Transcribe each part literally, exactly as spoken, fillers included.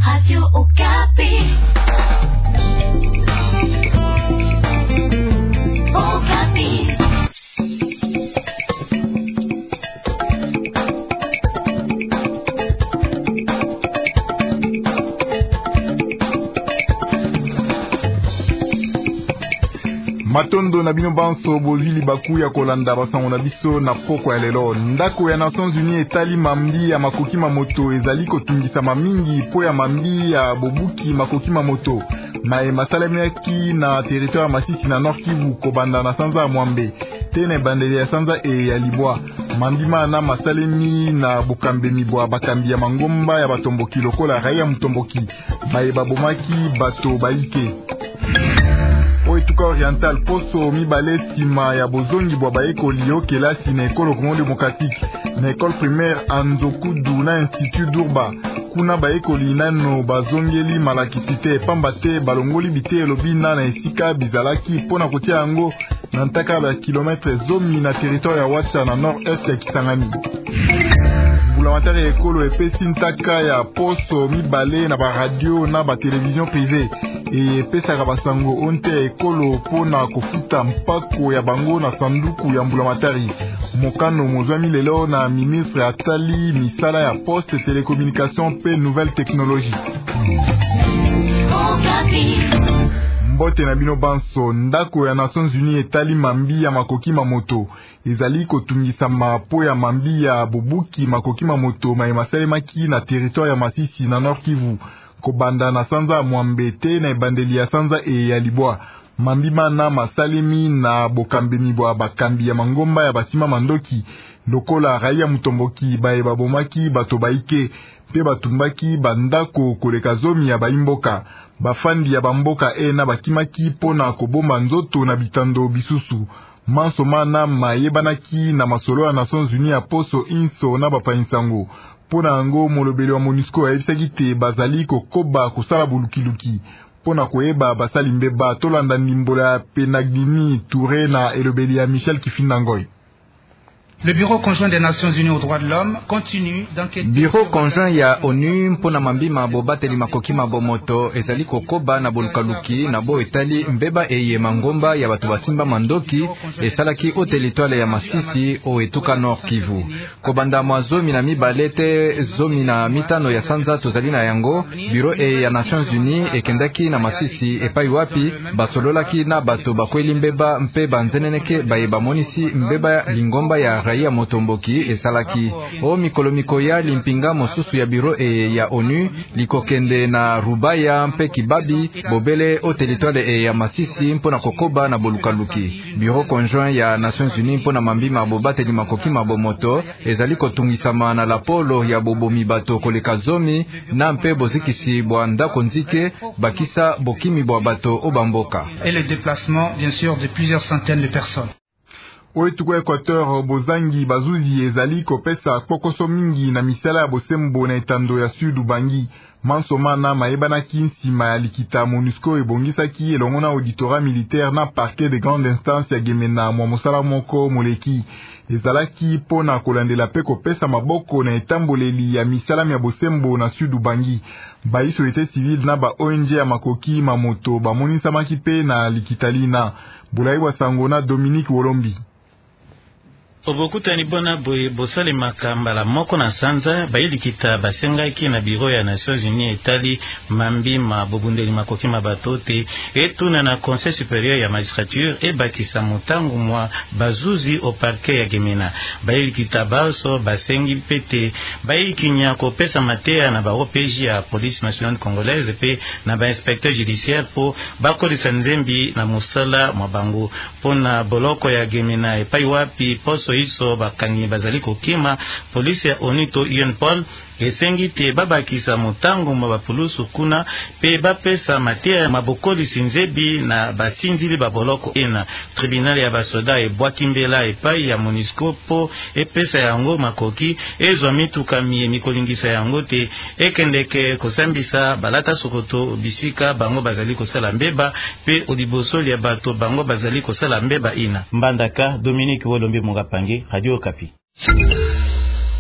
Radio Okapi. Okapi. Matondo na bino banso bozili baku ya kolanda basango na biso na poko ya lelo. Ndako ya Nations Unies etali mambi ya makoki mamoto ezali kotungisa mamingi po ya mambi ya bobuki makoki mamoto. Mae masalemaki na territoire ya Masisi na Nord Kivu kobanda na sanza ya Mwambe. Tene bandeli ya sanza e ya Libwa. Mandima na masalemi na bukambe mibwa bakambi ya mangomba ya batomboki lokola raia mutomboki. Mae babomaki bato baike. Oituka oriental poso mibale sima ya bozongi bwa baekoli yo kelasi na ekolo Congo Démocratique na ekole primaire Anzokudu na Institut d'Urba. Kuna baekoli nano bazongeli malakisi te pamba te balongoli bite elobina na esika bizalaki pona kotia yango na ntaka ba kilometre zomi na territoire ya Wacha na nord-est ya Kisangani. Mbulamatari ya ekolo epesi ntaka ya poso mibale na ba radio na ba télévision privée e pesaka basango onte ekolo pona kofuta mpako ya bango na sanduku ya mbulamatari. Mokano mozwami lelo na ministre atali misala ya poste télécommunication pe nouvelle technologie. Mbote na bino banso, ndako ya Nations Unies etali mambi ya makoki mamoto ezali kotungisa mapo ya mambi ya bobuki makoki mamoto maemasalemaki na territoire ya Masisi na Nord Kivu kobanda na sanza Mwambete na ebandeli ya sanza e ya Libwa. Mambima na masalemi na bokambe mibwa bakambi ya mangomba ya basima mandoki lokola raia mutomboki bae babomaki bato baike pe batumbaki bandako koleka zomi ya baimboka bafandi ya bamboka e na bakimaki pona kobomba nzoto na bitando bisusu. Mansoma na mayebanaki na masolo ya Nations Unies ya poso inso na bapainsango pona yango molobeli wa MONUSCO ayebisaki te bazali kokoba kosala bulukiluki pona koyeba basali mbeba tolanda ndimbola ya Penagnini Touré na elobeli ya Michel Kifindangoy. Le Bureau conjoint des Nations Unies aux droits de l'homme continue d'enquêter. Bureau conjoint ya ONU mpona mambima bobateli makoki mabomoto ezali kokoba na bolukaluki na bo etali mbeba eye mangomba ya batu basimba mandoki esalaki o territoire ya Masisi o etuka Nord Kivu. Kobanda mwa zomi na mibale te zomi na mitano ya sanza tozali na yango, Bureau e ya Nations Unies ekendaki na Masisi epai wapi basololaki na bato bakweli mbeba mpe banzeneneke baye bamonisi mbeba lingomba ya raia motomboki esalaki. O mikolo mikoya limpinga mosusu ya Bureau e ya ONU likokende na Rubaya mpe Kibabi bobele o territoire e ya Masisi mpona kokoba na bolukaluki. Bureau conjoint ya Nations Unies mpona mambima bobateli makoki mabomoto ezali kotungisama na lapolo ya bobomi bato koleka zomi na mpe bozikisi bwa ndako nzike bakisa bokimi bwa bato obamboka. Et le déplacement bien sûr de plusieurs centaines de personnes. Oetuko Equateur bozangi bazuzi ezali kopesa kokoso mingi na misala ya bosembo na etando ya Sud Ubangi. Mansoma na mayebanaki nsima ya likita MONUSCO ebongisaki elongo na auditorat militaire na parquet de grande instance ya Gemena mwa mosala moko moleki. Ezalaki pona kolandela pe kopesa maboko na etamboleli ya misala ya bosembo na Sud Ubangi. Ba société civile na ba O N G ya makoki mamoto bamonisamaki pe na likitalina. Bulai wa Sangona Dominique Wolombi. Obokutani bona boye bosale makambala moko na sanza bayilikita basengaki na Bureau ya Nations Unies etali mambi mabobundeli makoki mabato te etuna na Conseil supérieur ya magistrature e bakisa motangu mwa bazuzi au parquet ya Gemena. Bayilikita baso basengi pete bayikinya kopesa mateya na ba O P J ya Police nationale congolaise pe na ba inspecteur judiciaire po bakolisa nzembi na musala mwa bango pona boloko ya Gemena epai wapi poso iso bakangi bazali kokima polisi ya ONU to U N P O L esengi te babakisa motango mwa bapulusu kuna pe bapesa mateya mabokoli sinzebi na basinzili baboloko ena tribunal ya basoda ebwaki mbela epai ya MONUSCO po epesa yango makoki ezwa mituka mie mikolingisa yango te ekendeke kosambisa balata sokoto bisika bango bazali kosala mbeba pe odibosoli ya bato bango bazali kosala mbeba ina. Mbandaka Dominique Wolombi Mungapangi, Radio Okapi.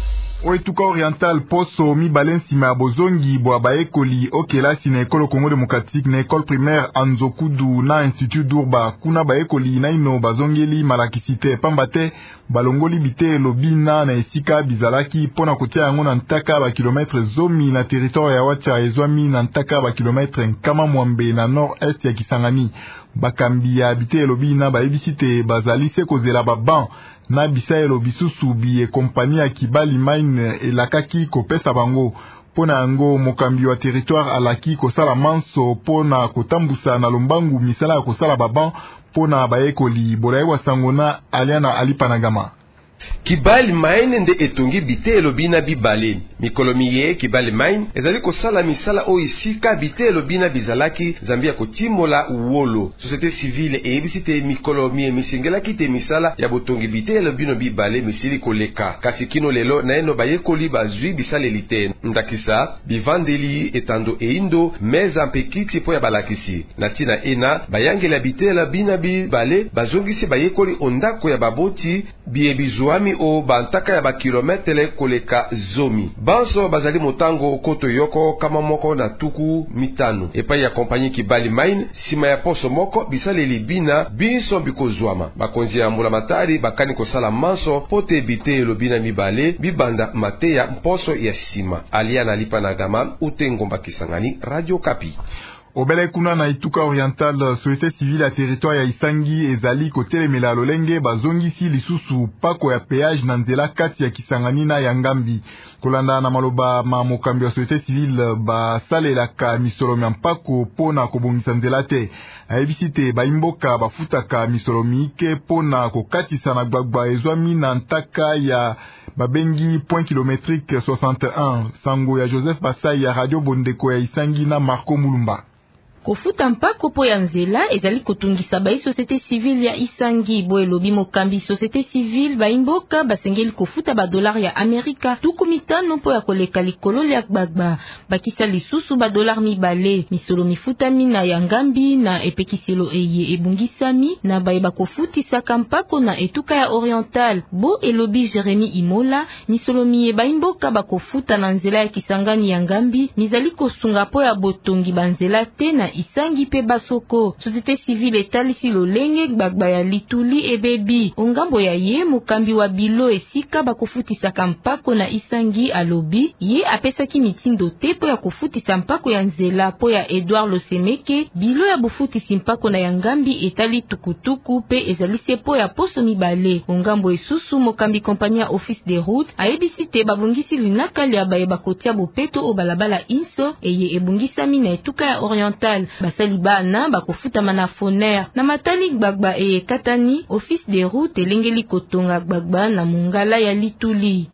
Oetuka Oriental poso mi balensi ma bozongi bo abaekoli okelasi na ekolo Congo Démocratique na ekole primaire Anzokudu na Institut d'Urba kuna baekoli na ino bazongeli malakisite pambate balongoli bite lobina na esika bizalaki pona kotia yango na ntaka ba kilometre zomi na territoire ya Wacha ezwami na ntaka ba kilometre nkama mwambe na nord-est ya Kisangani bakambi ya bite lobina ba ebisite bazali se kozela baban na bisaelo bisusu biye kompani ya Kibali Mine elakaki kopesa bango pona yango mokambi wa territoire alaki kosala manso pona kotambusa na lombangu misala ya kosala baban pona baekoli bolaye wa sangona aliana alipanagama. Kibali Mine nde etongi bitelo bina bibale mikolomi ye Kibali Mine ezali kosala misala o isika bitelo bina bizalaki Zambia kotimola uwolo société civile e ebisite mikolomi emisingelaki te misala ya botongi bitelo bino bibale misili koleka kasi kino lelo na eno bayekoli bazwi bisale lite ndakisa bivandeli etando eindo meza mpekiti po ya balakisi na tina ena bayangela bitela bina bibale bazongisi bayekoli ondako ya baboti biebizwa Ami o bantaka ya ba kilometre koleka zomi banso bazali motango koto yoko kama moko na tuku mitano epa ya kompagnie Kibali Mine sima ya poso moko bisale libina binso bikozwama bakonzi ya mbula matari bakani kosala manso pote bite lobina mibale bibanda mateya mposo ya sima aliana lipa na gama utengomba Kisangani Radio Kapi. Obele kuna na Ituka Oriental société civile ya territoire ya Isangi ezali kotelemela lolenge bazongisi lisusu pako ya péage na nzela kati ya Kisangani na Yangambi kolanda na maloba ma mokambi ya société civile basalelaka misolo ya mpako pona kobongisa nzela te ayebisite baimboka bafutaka misolo mike pona kokatisa na gbagba ezwami na ntaka ya babengi point kilométrique soixante et un sango ya Joseph Basai ya Radio Bondeko ya Isangi na Marco Mulumba. Kofuta mpako po ya nzela ezali kotungisa bai société civile ya Isangi bo elobi mokambi société civile baimboka basengeli kofuta ba dollar ya Amerika tuku mitano po ya koleka likolo ya gbagba bakisa lisusu ba dollar mibale misolo mifuta mina ya Ngambi na epekiselo eye ebungisami na bai bakofutisa kampako na Etuka ya Oriental bo elobi Jeremy Imola misolo miye baimboka bakofuta na nzela ya Kisangani ya Ngambi mizali kosunga po ya botongi banzela te na Isangi pe basoko société civile etalisi lolenge gbagba ya lituli ebebi ongambo ya ye mokambi wa bilo esika bakofutisa kampako na Isangi alobi ye apesaki mitindo te po ya kofutisa mpako ya nzela po ya Edouard Losemeke bilo ya bofutisi mpako na Yangambi etali tukutuku pe ezalise po ya poso mibale ongambo esusu mokambi kompania office de route ayebisi te babungisi linakali ya baye bakotia bopeto o balabala inso eye ebungisami na Etuka ya Oriental basali bana bakofuta mana foner na matali gbagba e katani office de route elengeli kotonga gbagba na mungala ya lituli.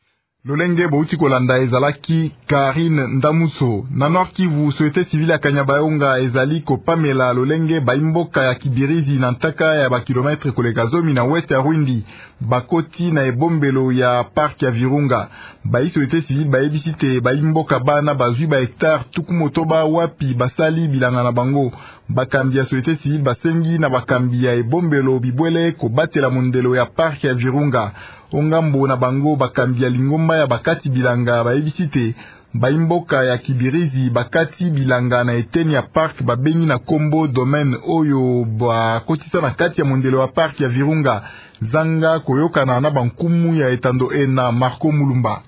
Lolenge bauti kolanda ezalaki Karine Ndamuso na Nord Kivu société civile ya Kanyabayonga ezali kopamela lolenge baimboka ya Kibirizi na ntaka ya ba kilometre koleka zomi na west ya Rwindi bakoti na ebombelo ya park ya Virunga bai société civile baebisite baimboka bana bazwi ba hectare tuku motoba wapi basali bilanga na bango bakambi ya société civile basengi na bakambi ya ebombelo bibwele kobatela mondelo ya park ya Virunga ongambo na bango bakambi ya lingomba ya bakati bilanga baebisite baimboka ya Kibirizi bakati bilanga na eteni ya park babengi na kombo domaine oyo bakotisa na kati ya mondelo ya park ya Virunga zanga koyokana na bankumu ya etando ena Marco Mulumba.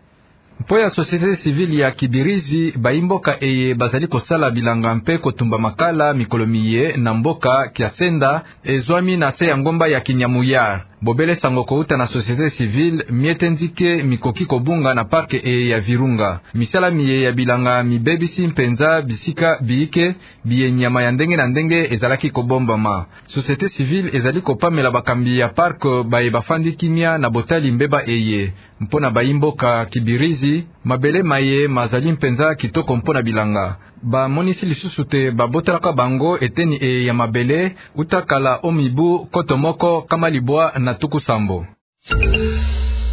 Po ya société civile ya Kibirizi baimboka eye bazali kosala bilanga mpe kotumba makala mikolomiye na mboka Kiasenda ezwami na se ya ngomba ya Kinyamuyar bobele sango kouta na société civile miete nzike mikoki kobunga na parke eye ya Virunga misala miye ya bilanga mibebisi mpenza bisika biike biye nyama ya ndenge na ndenge ezalaki kobombama société civile ezali kopamela bakambi ya parke baye bafandi kimia na botali mbeba eye mpona baimboka Kibirizi mabele maye mazali mpenza kitoko mpona bilanga ba monisi lisusu te babotelaka bango eteni e ya mabele utakala omibu kotomoko kama libwa na tuku sambo.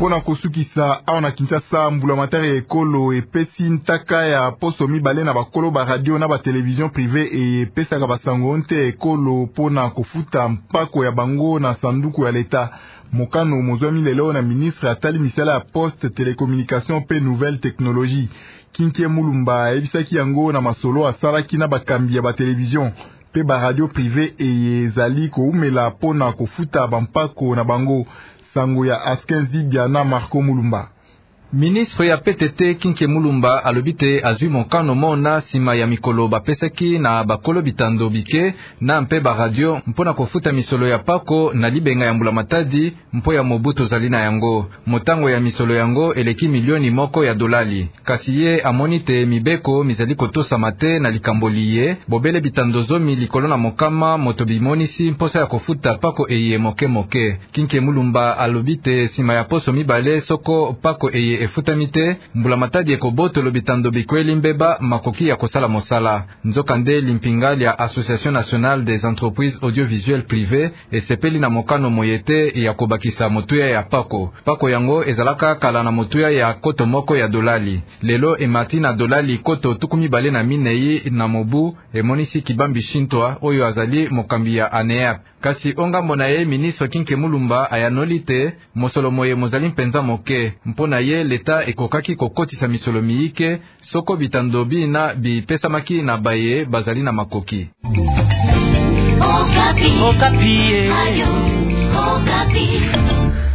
pona kosukisa awa na Kinshasa mbula matari ekolo epesi ntaka ya poso mibale na bakolo ba radio na ba television privé e pesaka basango nte ekolo pona kofuta mpako ya bango na sanduku ya leta. Mokano mozwami lelo na ministre atali misala ya poste télécommunication pe nouvelle technologie. Kinke Mulumba ebisaki yango na masolo asalaki na bakambi ya ba television pe ba radio privé e ezali koumela pona kofuta bampako na bango. Sango ya Askenzi Biana Marco Mulumba. Ministre ya P T T Kinke Mulumba alobite azwi mokano mona sima ya mikolo bapesaki na bakolo bitando bike na mpe ba radio mpona kofuta misolo ya pako na libenga ya mbula matadi mpo ya Mobutu zalina yango. Motango ya misolo yango eleki milioni moko ya dolali. Kasi ye amonite mibeko mizali kotosa mate na likamboliye bobele bitando zomi likolo na mokama moto bimonisi mposa ya kofuta pako eye moke moke. Kinke Mulumba alobite sima ya poso mibale soko pako eye efutamite mbula matadi ekoboto lobitando bikweli mbeba makoki ya kosala mosala. Nzokande limpingali ya Association Nationale des Entreprises Audiovisuelles Privées esepeli na mokano moyete ya kobakisa motuya ya pako. Pako yango ezalaka kala na motuya ya koto moko ya dolali. Lelo emati na dolali koto tukumi bale na minei na mobu emonisi kibambi shintwa oyo azali mokambi ya A N E A P. Kasi onga mbona ye ministre Kinke Mulumba ayanolite mosolo moye mozali mpenza moke mpona ye leta ekokaki kokotisa misolo miike soko bitandobi na bipesamaki na baye bazali na makoki. Okapi. Okapi. Ayo. Okapi.